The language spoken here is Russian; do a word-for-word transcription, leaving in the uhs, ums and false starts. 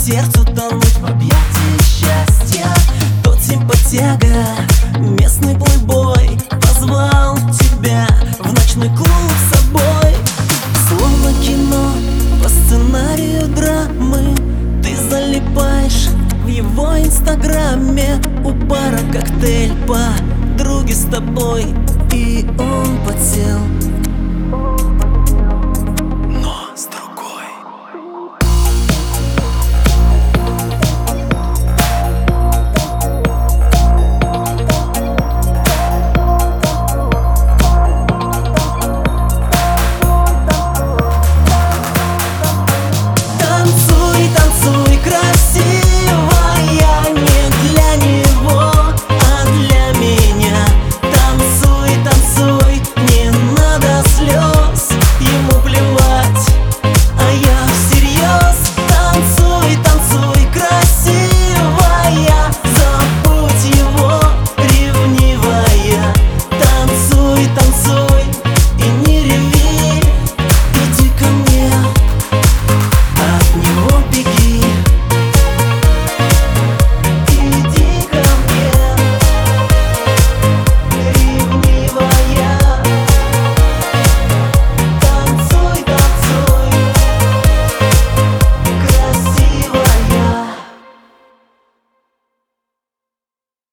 сердцу тонуть в объятии счастья. Тот симпатяга, местный плейбой, позвал тебя в ночной клуб с собой. Словно кино по сценарию драмы, ты залипаешь в его инстаграме. У бара коктейль, подруги с тобой, и он подсел